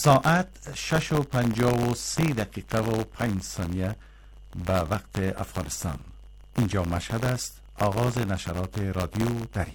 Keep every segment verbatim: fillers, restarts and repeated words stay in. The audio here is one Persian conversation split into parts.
ساعت شش و پنجاه و سه دقیقه و پنج ثانیه به وقت افغانستان. اینجا مشهد است. آغاز نشرات رادیو دری.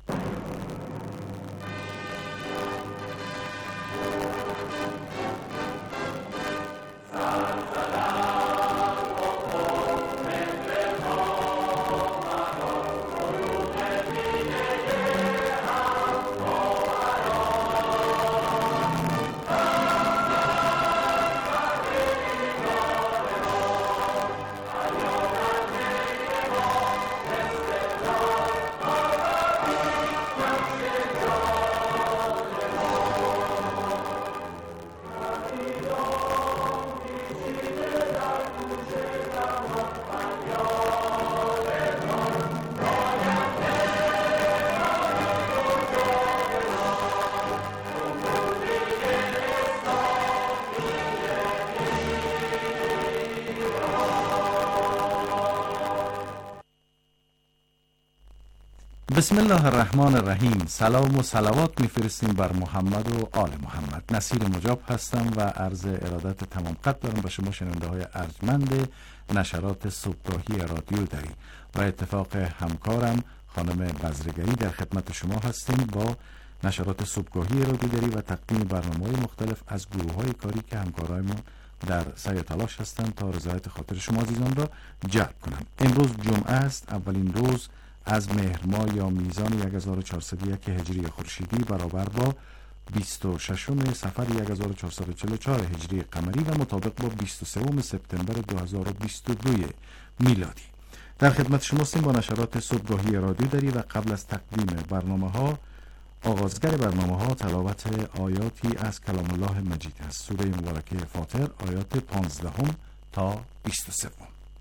بسم الله الرحمن الرحیم. سلام و صلوات میفرستیم بر محمد و آل محمد. نصیر مجاب هستم و عرض ارادت تمام قد دارم به شما شنونده های ارجمند نشرات صبحگاهی رادیو دری و اتفاق همکارم خانم بزرگری در خدمت شما هستیم با نشرات صبحگاهی رادیو دری و تقدیم برنامه‌های مختلف از گروه‌های کاری که همکارایمون در سعی تلاش هستند تا رضایت خاطر شما عزیزان را جلب کنند. امروز جمعه است، اولین روز از مهر ماه یا میزان هزار و چهارصد و یک هجری خورشیدی برابر با بیست و ششم صفر هزار و چهارصد و چهل و چهار هجری قمری و مطابق با بیست و سوم سپتامبر دو هزار و بیست و دو میلادی. در خدمت شما هستیم با نشرات صبحگاهی رادیو دری و قبل از تقدیم برنامه ها آغازگر برنامه ها تلاوت آیاتی از کلام الله مجید است. سوره مبارکه فاطر آیات پانزده تا بیست و سه.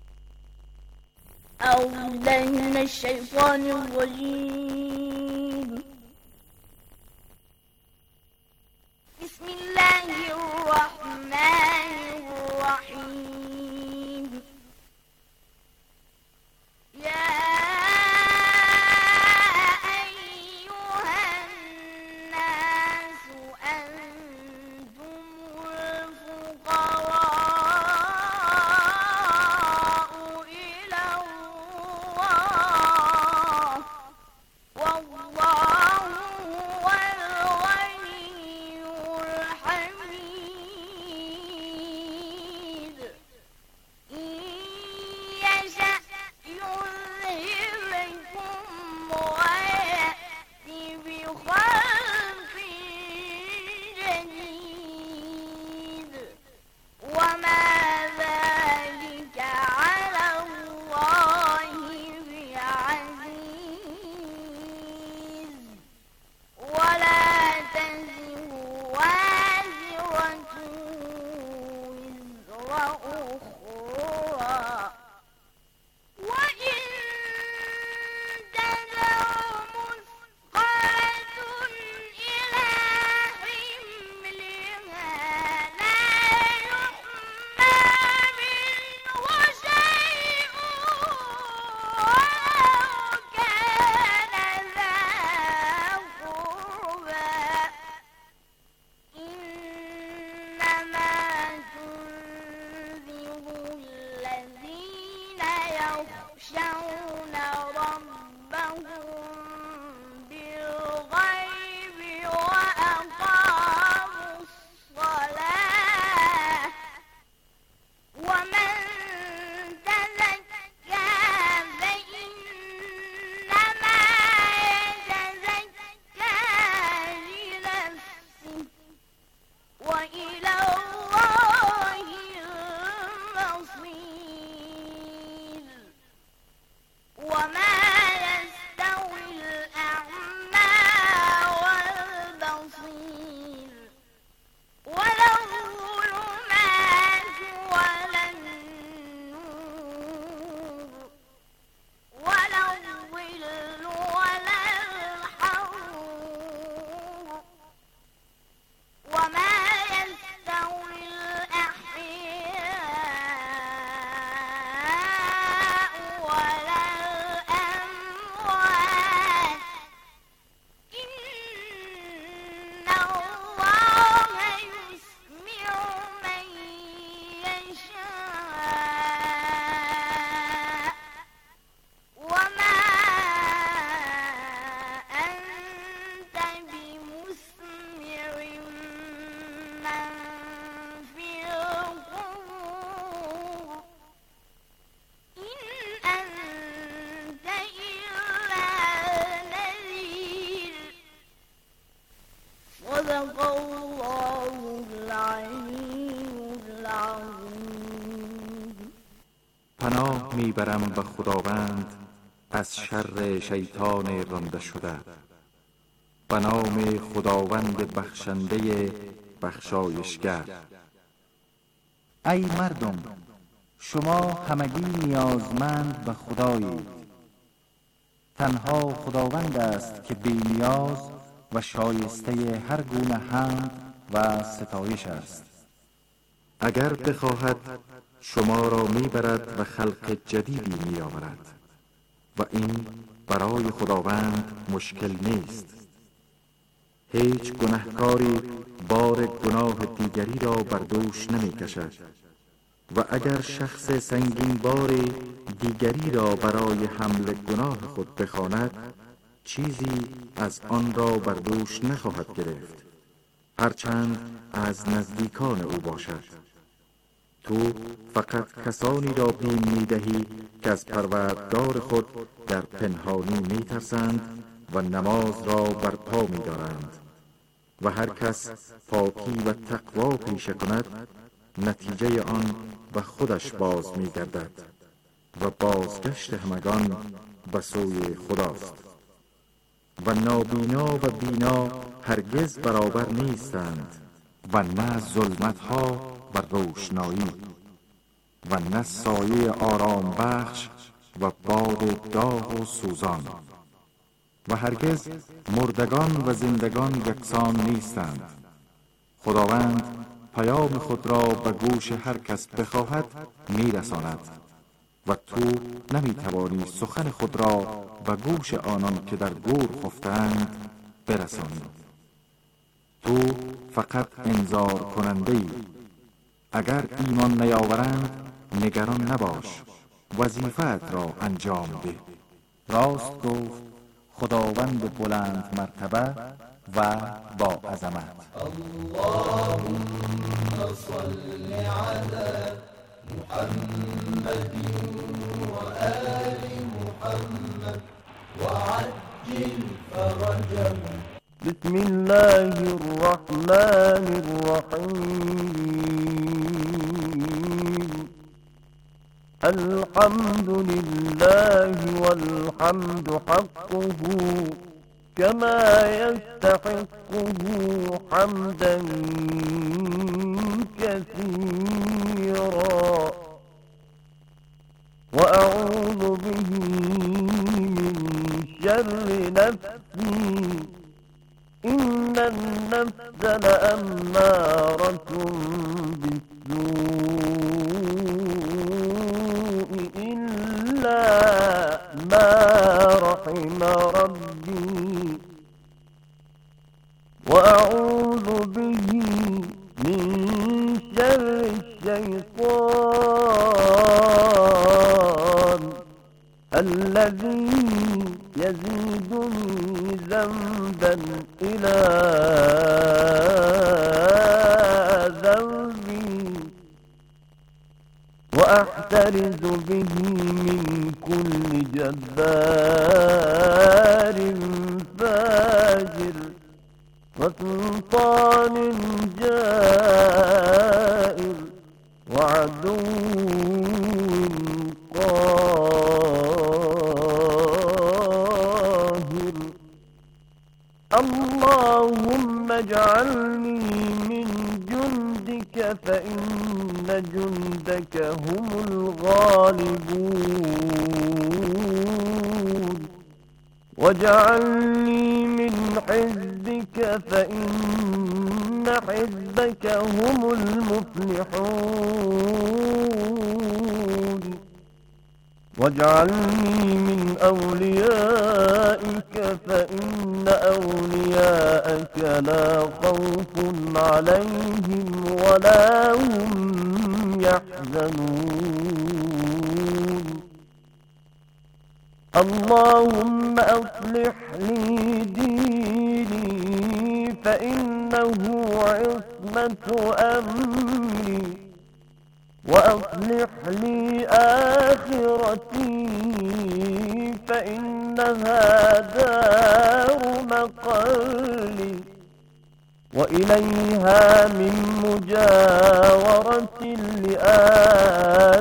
أعوذ بالله من الشيطان الرجيم. بسم الله الرحمن الرحيم. يا أيها الناس أنتم الفقراء إلى الله والله هو الغني الحميد. إن يشأ يذهبكم ويأتي بخلق جديد وما ذلك على الله بعزيز. ولا تزر وازرة وزر أخرى وإن تدع مثقلة إلى حملها لا يحمى منه شيء ولو كان ذا قربى. إنما تنذر العظيم. پناه میبرم به خداوند از شر شیطان رانده شده. به نام خداوند بخشنده بخشایشگر. ای مردم، شما همگی نیازمند به خدایید. تنها خداوند است که بی نیاز و شایسته هر گونه حمد و ستایش است. اگر بخواهد شما را میبرد و خلق جدیدی میآورد و این برای خداوند مشکل نیست. هیچ گناهکاری بار گناه دیگری را بر دوش نمی کشد و اگر شخص سنگین بار دیگری را برای حمل گناه خود بخواند، چیزی از آن را بر دوش نخواهد گرفت، هرچند از نزدیکان او باشد. تو فقط کسانی را بیم می‌دهی که از پروردگار خود در پنهانی می‌ترسند و نماز را برپا می‌دارند و هر کس پاکی و تقوا پیشه کند، نتیجه آن به خودش باز می‌گردد و بازگشت همگان به سوی خداست. و نابینا و بینا هرگز برابر نیستند و نه ظلمت‌ها و روشنایی و نه سایه آرام بخش و باد داغ و سوزان و هرگز مردگان و زندگان یکسان نیستند. خداوند پیام خود را به گوش هر کس بخواهد میرساند و تو نمیتوانی سخن خود را به گوش آنان که در گور خفتند برسانی. تو فقط انذار کننده ای. اگر ایمان نیاورند نگران نباش، وظیفت را انجام ده. راست گفت خداوند بلند مرتبه و با عظمت. اللهم صل على محمد وآل محمد وعجل فرجهم. بسم الله الرحمن الرحيم. الحمد لله والحمد حقه كما يستحقه حمدا كثيرا، وأعوذ به من شر نفسي إن النفس لأمارة بالسوء إلا ما رحم ربي، وأعوذ به من شر الشيطان الذي يزيدني ذنبا إلى ذنبي، وأحترز به من كل جبار فاجر وسلطان جائر وعدو قاهر. اللهم اجعلني من جندك فإن جندك هم الغالبون، واجعلني من حزبك فإن حزبك هم المفلحون، واجعلني من أوليائك فإن أولياءك لا خوف عليهم ولا هم يحزنون. اللهم أصلح لي ديني فإنه عصمة أمري، وأصلح لي آخرتي فإنها دار مقالي، وإليها من مجاورة لآن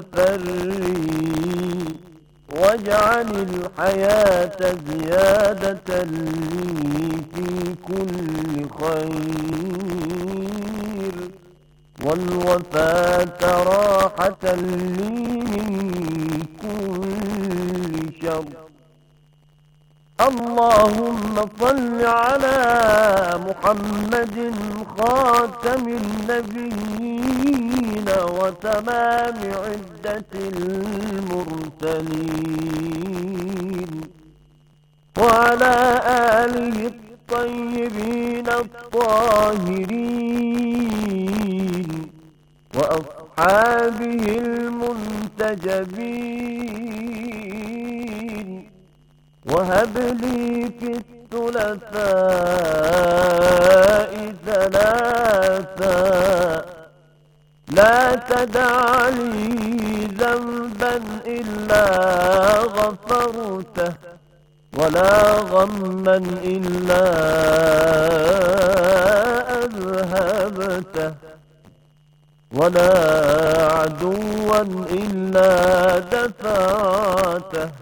مفري واجعل الحياة زيادة لي في كل خير والوفاة راحة لي من كل شر. اللهم صل على محمد خاتم النبيين وتمام عدة المرسلين وعلى آله الطيبين الطاهرين وأصحابه المنتجبين. وهب لي في الثلاثاء ثلاثا لا تدع لي ذنبا إلا غفرته ولا غما إلا أذهبته ولا عدوا إلا دفعته.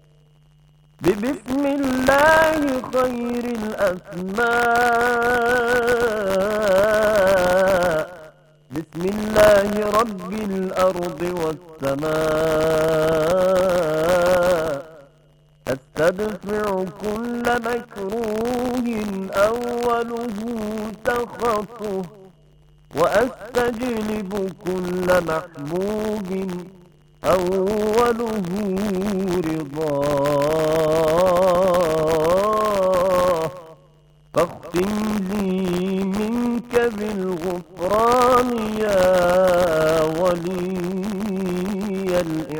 ببسم الله خير الأسماء بسم الله رب الأرض والسماء أستدفع كل مكروه أوله سخطه وأستجلب كل محبوب أوله رضاه. فاختم لي منك بالغفران يا ولي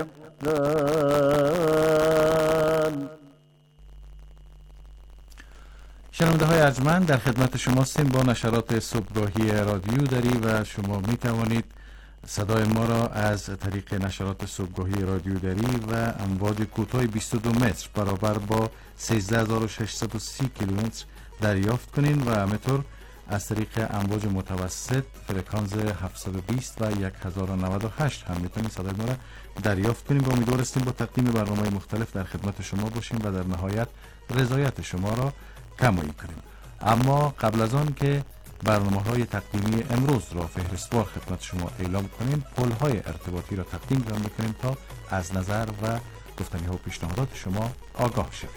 الإحسان. شنونده های ارجمند، در خدمت شما هستیم با نشرات صبحگاهی رادیو دری و شما می توانید صدای ما را از طریق نشرات صبحگاهی رادیو دری و امواج کوتاه بیست و دو متر برابر با سیزده هزار و ششصد و سی کیلومتر دریافت کنین و همینطور از طریق امواج متوسط فرکانس هفتصد و بیست و هزار و نود و هشت هم میتونید صدای ما را دریافت کنیم و امیدوار هستیم با تقدیم برنامه‌های مختلف در خدمت شما باشیم و در نهایت رضایت شما را کمایی کنیم. اما قبل از آن که برنامه‌های تقدیمی امروز را فهرستوار خدمت شما اعلام کنیم، پل‌های ارتباطی را تقدیم می‌کنیم تا از نظر و گفتنی‌ها و پیشنهادات شما آگاه شوید.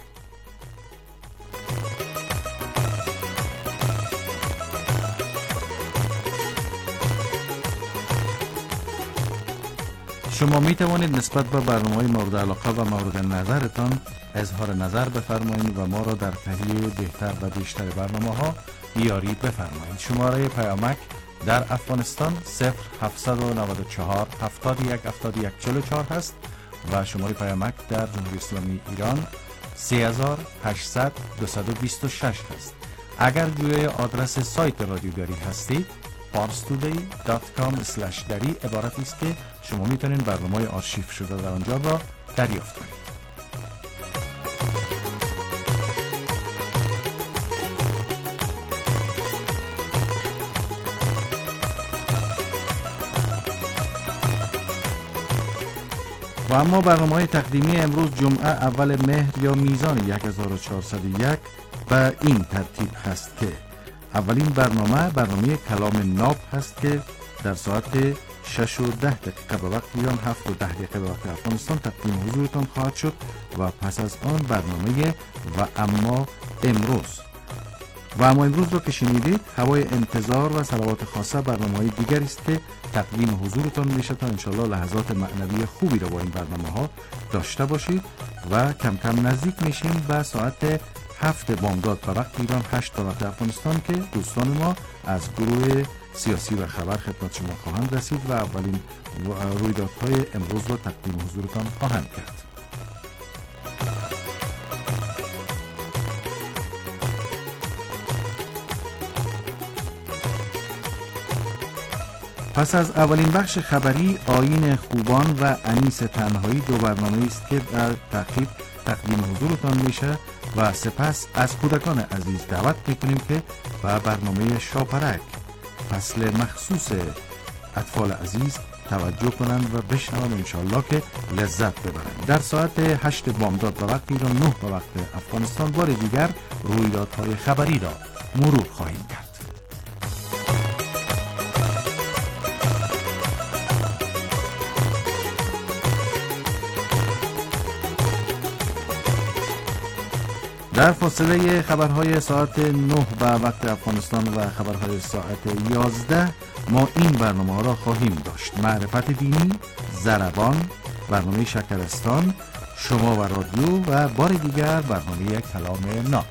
شما می توانید نسبت به برنامه‌های مورد علاقه و مورد نظرتان اظهار نظر بفرمایید و ما را در تهیه بهتر و بیشتر برنامه‌ها یاری بفرمایید. شماره پیامک در افغانستان صفر هفتصد و نود و چهار هفتاد و یک هفتاد و یک چهل و چهار هست و شماره پیامک در جمهوری اسلامی ایران سه هزار و هشتصد دویست و بیست و شش هست. اگر جوی آدرس سایت رادیو دری هستید پارس تودی دات کام اسلش دری عبارت است که شما میتونید برنامه آرشیو شده در آنجا را دریافت کنید. و اما برنامه‌های تقدیمی امروز جمعه اول مهر یا میزان هزار و چهارصد و یک به این ترتیب هست که اولین برنامه برنامه کلام ناب هست که در ساعت شش و ده دقیقه به وقت ایران، هفت و ده دقیقه به وقت افغانستان تقدیم حضورتان خواهد شد و پس از آن برنامه و اما امروز و اما امروز رو که شنیدید هوای انتظار و صلوات خاصه برنامه‌های دیگر است که تقدیم حضورتان میشه تا انشالله لحظات معنوی خوبی رو با این برنامه ها داشته باشید و کم کم نزدیک میشیم به ساعت هفت بامداد به وقت ایران، هشت به وقت افغانستان که دوستان ما از گروه سیاسی و خبر خدمت شما خواهند رسید و اولین رویدادهای امروز رو تقدیم حضورتان خواهند کرد. پس از اولین بخش خبری آیین خوبان و انیس تنهایی، دو برنامه است که در تعقیب تقدیم حضورتان میشه و سپس از کودکان عزیز دعوت میکنیم که به برنامه شاپرک فصل مخصوص اطفال عزیز توجه کنند و بشنوند انشالله که لذت ببرند. در ساعت هشت بامداد به وقت ایران، نه به وقت افغانستان، بار دیگر رویدادهای خبری را مرور خواهیم کرد. در فاصله خبرهای ساعت نه به وقت افغانستان و خبرهای ساعت یازده ما این برنامه ها را خواهیم داشت: معرفت دینی، ضربان، برنامه شکرستان، شما و رادیو و بار دیگر برنامه کلام ناب.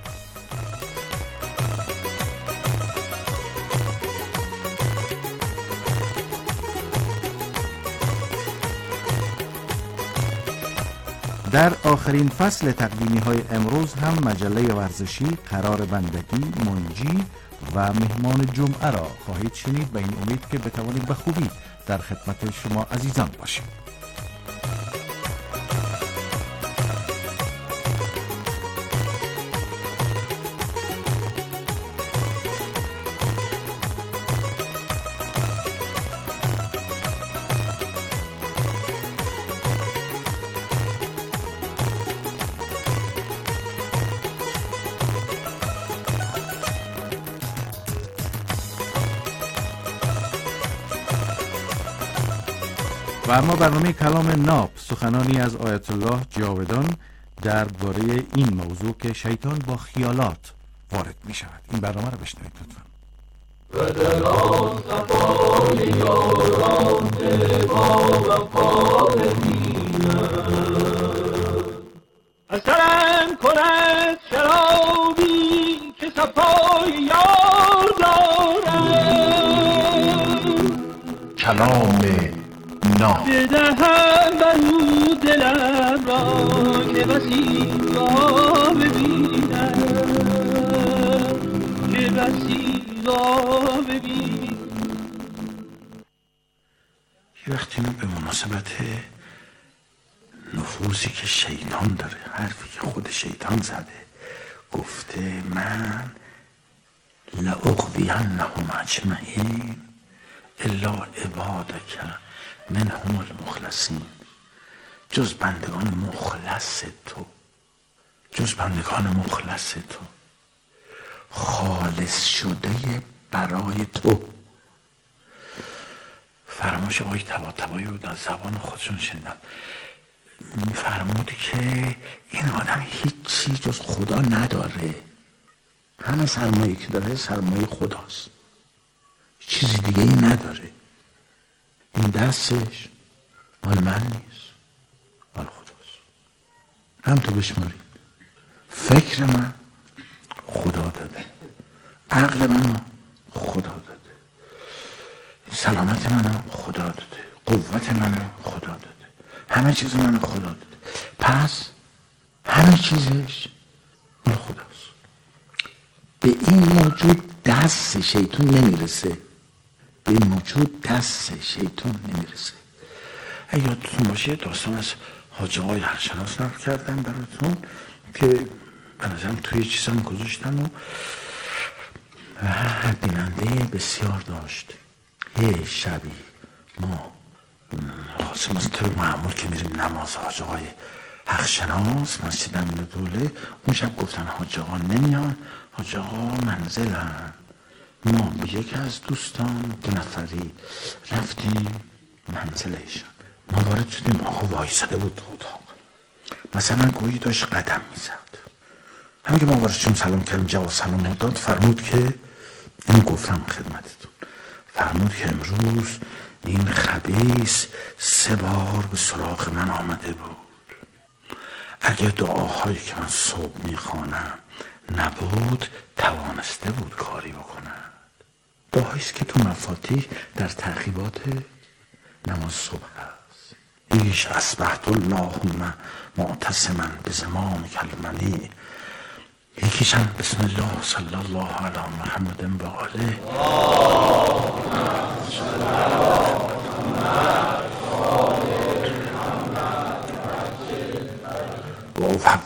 در آخرین فصل تقدیمی های امروز هم مجله ورزشی، قرار بندگی، منجی و مهمان جمعه را خواهید شنید. به این امید که بتوانید به خوبی در خدمت شما عزیزان باشیم. و اما برنامه کلام ناب، سخنانی از آیت الله جاودان درباره این موضوع که شیطان با خیالات وارد می شود. این برنامه را بشنوید لطفا. و در آن صفای یاران با وفای دیدن اثرم کند شرابی که صفای یار دارد. کلام ناب بدهم برو دلم را که بسی را ببینم، که بسی را ببینم. یه وقتی من به مناسبت نفوذی که شیطان داره، حرفی که خود شیطان زده، گفته من لأغوینهم اجمعین الا عبادک منهم المخلصین، جز بندگان مخلص تو، جز بندگان مخلص تو، خالص شده برای تو. فرمایش آقای طباطبایی رو در زبان خودشون شنیدم، فرمود که این آدم هیچی جز خدا نداره، همه سرمایه که داره سرمایه خداست، چیزی دیگه ای نداره. این دستش مال من نیست، مال خداست. هم تو بشمارید، فکر من خدا داده، عقل من خدا داده، سلامت من خدا داده، قوت من خدا داده، همه چیز من خدا داده. پس همه چیزش مال خداست. به این موجود دست شیطان نمیرسه، به این موجود دست شیطان نمیرسه. اگه یادتون باشه داستان از حاج آقای هرشناس نقل کردم براتون که به نظرم توی چیزم گذاشتم و بیننده بسیار داشت. یه شبی ما خواستم از طور معمول که میریم نماز حاج آقای حقشناس مسجد امین دوله، اون شب گفتن حاج آقا نمیان، حاج آقا منزلن. ما به یکی از دوستان دو نفری رفتیم منزل ایشان. ما وارد شدیم، آقا وایساده بود تو اتاق، مثلا گویی داشت قدم میزد. همین که ما وارد شدیم سلام کردیم، جواب سلام داد، فرمود که این گفتم خدمتتون، فرمود که امروز این خبیث سه بار به سراغ من آمده بود. اگه دعاهایی که من صبح میخوانم نبود توانسته بود کاری بکنن. دعاییست که تو مفاتیح در ترغیبات نماز صبح هست. ایش اصبحت اللهم معتصما بزمام کلمنی. یکیش هم بسم الله صلی الله علی محمد و آله. و افحف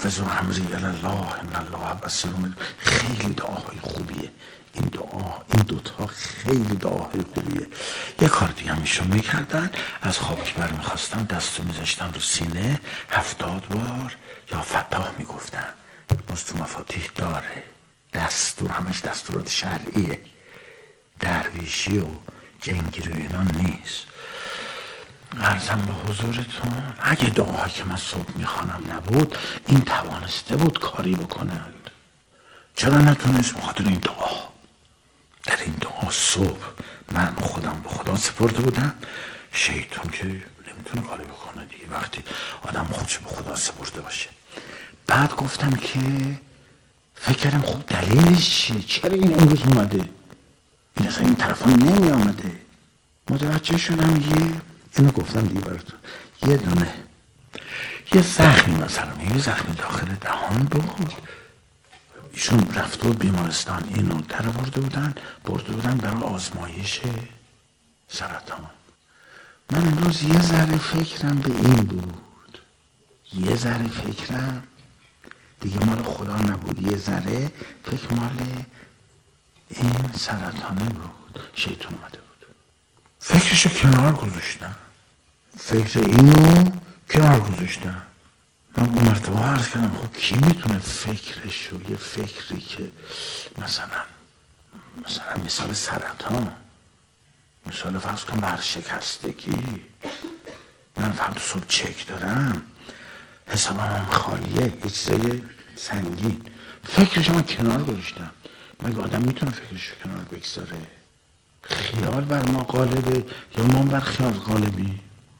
ففوض امری الی الله ان الله بصیر. خیلی دعاهای خوبیه این دعا، این دوتا خیلی دعاهای خوبیه. یه کار دیگه هم ایشون میکردن، از خواب که بر میخواستن دستو میذاشتن رو سینه هفتاد بار یا فتاح میگفتن. باز تو مفاتیح داره، دستور، همش دستورات شرعیه، درویشی و جنگیری و اینا نیست. عرضم به حضورتون اگه دعاهایی که من صبح میخوانم نبود این توانسته بود کاری بکنند. چرا نتونست؟ بخاطر این دعا. در این دعا صبح من خودم به خدا سپرده بودم، شیطان که نمیتونه کاری بکنه دیگه وقتی آدم خودش به خدا سپرده باشه. بعد گفتم که فکر کردم خب دلیلش چیه؟ چرا این امروز اومده؟ این اصلا این طرفا نمی آمده. متوجه شدم یه اینو گفتم دیگه براتون، یه دونه یه زخمی مثلا یه زخمی داخل دهان بود، ایشون رفته بود بیمارستان، اینو در برده بودن برده بودن برای آزمایش سرطان. من امروز یه ذره فکرم به این بود، یه ذره فکرم دیگه مال خدا نبود، یه ذره فکر مال این سرطانه بود، شیطان اومده بود. فکرشو کنار گذاشتم، فکر اینو کنار گذاشتم. من اون مرتبه عرض کردم خب کی میتونه فکرشو، یه فکری که مثلا مثلا مثال سرطان، مثال فرض کن ورشکستگی، من فردا صبح چک دارم حسابم هم خالیه، یه چیزای سنگین، فکرشو من کنار گذاشتم. مگه آدم میتونه فکرشو کنار بگذاره؟ خیال بر ما غالبه یا ما بر خیال غالبی؟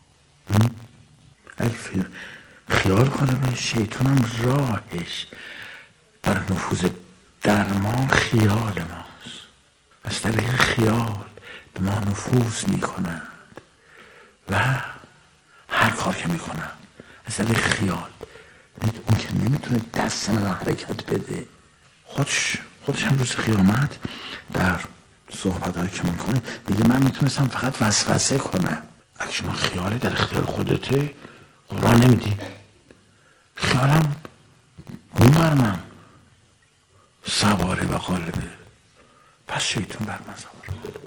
اگه خیال غالبه، شیطان هم راهش بر نفوذ درمان خیال ماست. از طریق خیال به ما نفوذ میکنند و هر کار که میکنند از طریق خیال. اون که نمیتونه دست من حرکت بده، خودش خودش هم روز قیامت در صحبت هایی که میکنه میگه من میتونستم فقط وسوسه کنم. اگه شما خیالی در اختیار خودته قرآن نمیدی، خیالم اون بر من سواره و غالبه، پس شیطان بر من سواره.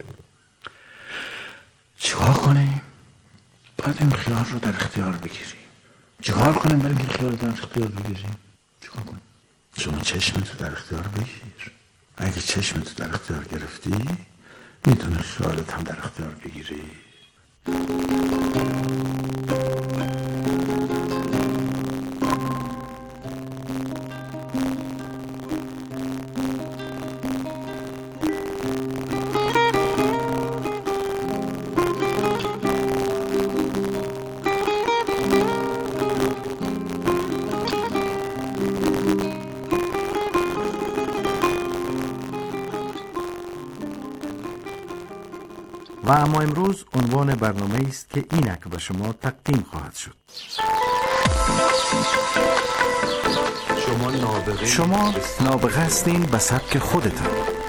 چیکار کنیم؟ باید این خیال رو در اختیار بگیریم. چیکار کنیم برای این خیال رو در اختیار بگیریم؟ چیکار کنیم؟ شما چشمتو در اختیار بگیر. اگه چشمتو در اختیار گرفتی میتونه خیالت هم در اختیار بگیری. و اما امروز عنوان برنامه است که اینک به شما تقدیم خواهد شد. شما نابغه شما نابغه هستین به سبک خودتان.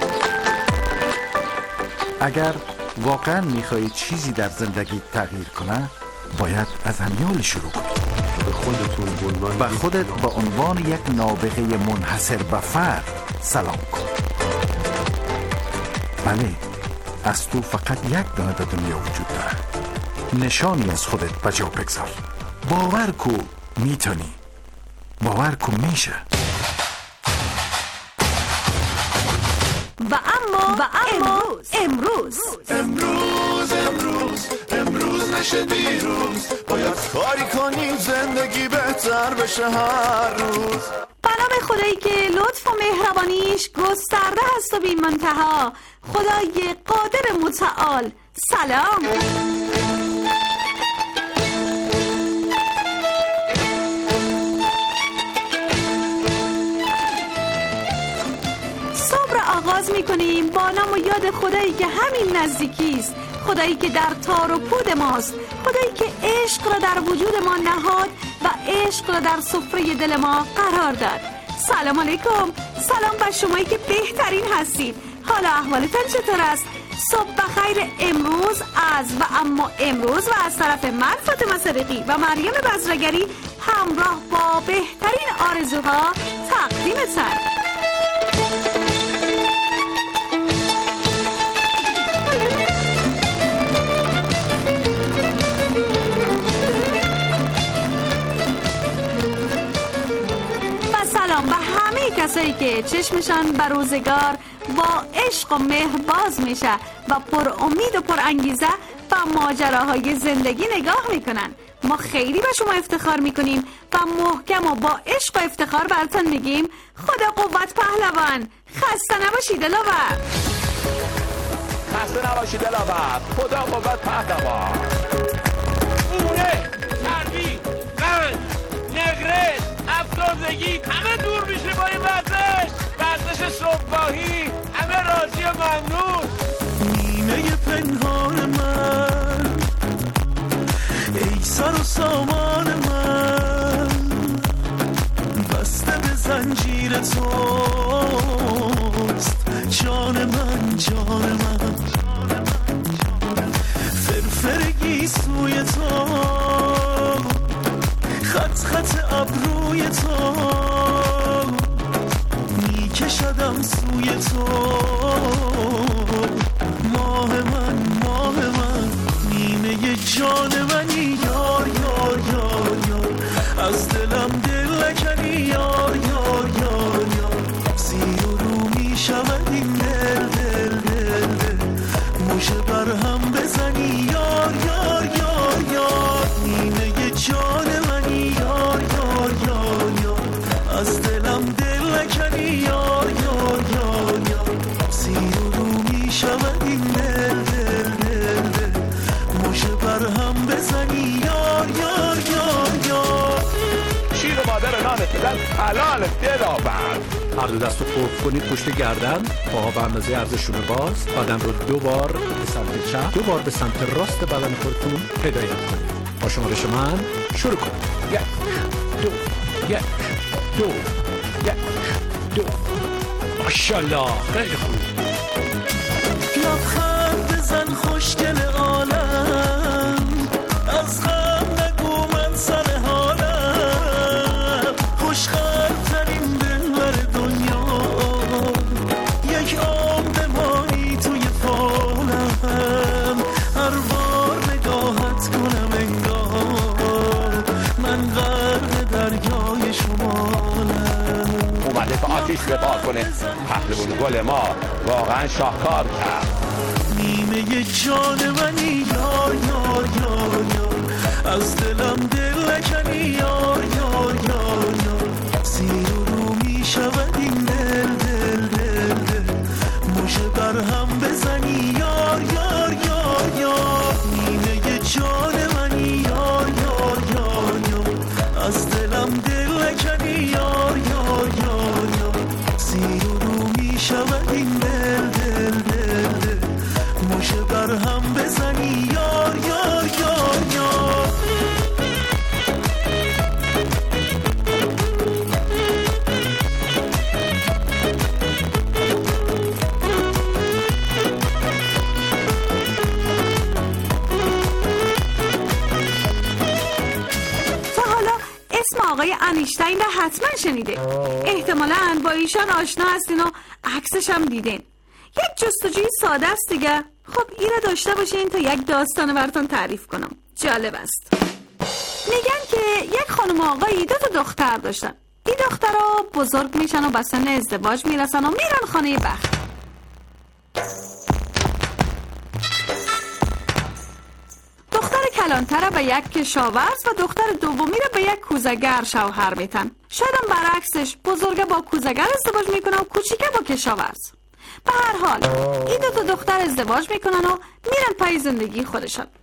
اگر واقعا میخواهید چیزی در زندگی تغییر کنه باید از همیال شروع کنید. به خودتون به خودت به عنوان یک نابغه منحصر به فرد سلام کن. بله، از تو فقط یک دانه در دنیا وجود داره. نشانی از خودت به جا بگذار. باور کو میتونی، باور کو میشه. و اما و اما امروز امروز امروز امروز نشه دیروز، باید کاری کنیم زندگی بهتر بشه هر روز. به خدایی که لطف و مهربانیش گسترده هست و بی منتها، خدای قادر متعال. سلام. صبح را آغاز می کنیم با نام و یاد خدایی که همین نزدیکی است، خدایی که در تار و پود ماست، خدایی که عشق را در وجود ما نهاد و عشق را در سفره دل ما قرار داد. سلام علیکم، سلام بر شمایی که بهترین هستید. حالا احوالتان چطور است؟ صبح بخیر. امروز از و اما امروز و از طرف من فاطمه صدیقی و مریم بزرگری همراه با بهترین آرزوها تقدیمتن. و سلام به همه کسایی که چشمشان به روزگار با عشق و مهر باز میشه و پر امید و پر انگیزه و ماجراهای زندگی نگاه میکنن. ما خیلی به شما افتخار میکنیم و محکم و با عشق و افتخار براتون میگیم خدا قوت پهلوان. خسته نباشید دلاور. خسته نباشید دلاور. خدا قوت پهلوان. مونه، چربی، قند، نگرش، افسردگی همه دور میشه با این ورزش. ورزش صبحگاهی همه راضی و ممنون. نیمه پنهان من، ای سر و سامان من، بسته به زنجیر توست جان من، جان من. فرفرگی سوی تو، خط خط ابروی تو، میکشدم سوی تو. ماه من، ماه من، نیمه جان منی، یار یار یار یار. از دلم دل نکنی، یار یار یار یار. زیر و رو میشود این دل دل دل دل. مژه بر هم بزنی، یار یار یار یار. نیمه جان منی، یار یار یار یار. از دلم دل نکنی، یار یار یار یار. زیر و رو میشود این دل دل دل دل. مژه بر هم بزنی، یار یار یار یار. شیر و مادر نانت بدن حلال دلاور. هر دو دست رو قرب کنید پشت گردن، پاها به اندازه عرض شونه باز. بدن رو دو بار به سمت چپ، دو بار به سمت راست بدن خودتون هدایت کنید. با شمارش من شروع کنید. یک دو یک دو یک دو. ماشاءالله خیلی خوب. لبخند بزن خوشگل عالم، از غم نگو من سر حالم. خوشخرترین دلبر دنیا، یک عام بمانی توی فالم. هر بار نگاهت کنم انگار من غرق دریای شمالم. اومده که آتیش بپار کنه. پهلوان گل ما واقعا شاهکار کرد. نیمه جان منی، یار یار یار یار. از دلم دل نکنی، یار یار یار یار. زیر و رو میشود این دل دل دل دل. مژه بر هم بزنی، یار یار یار یار. نیمه جان منی، یار یار یار یار. از دلم دل نکنی، یار یار یار یار. زیر و رو میشود این دل دل دل دل. مژه بر هم بزنی، یار یار یار یار. تا حالا اسم آقای انیشتین رو حتما شنیده. احتمالاً با ایشان آشنا هستین و عکسش هم دیدین. یک جستجوی ساده است دیگه. خب اینو داشته باشین تا یک داستان براتون تعریف کنم. جالب است. میگن که یک خانم آقایی دو تا دختر داشتن. این دخترها بزرگ میشن و به سن ازدواج میرسن و میرن خانه بخت. دختر کلانتر به یک کشاورز و دختر دومی رو به یک کوزه‌گر شوهر میتن. شاید هم برعکسش، بزرگه با کوزه‌گر ازدواج میکنه و کوچیکه با کشاورز. به هر حال این دو تا دختر ازدواج میکنن و میرن پای زندگی خودشان.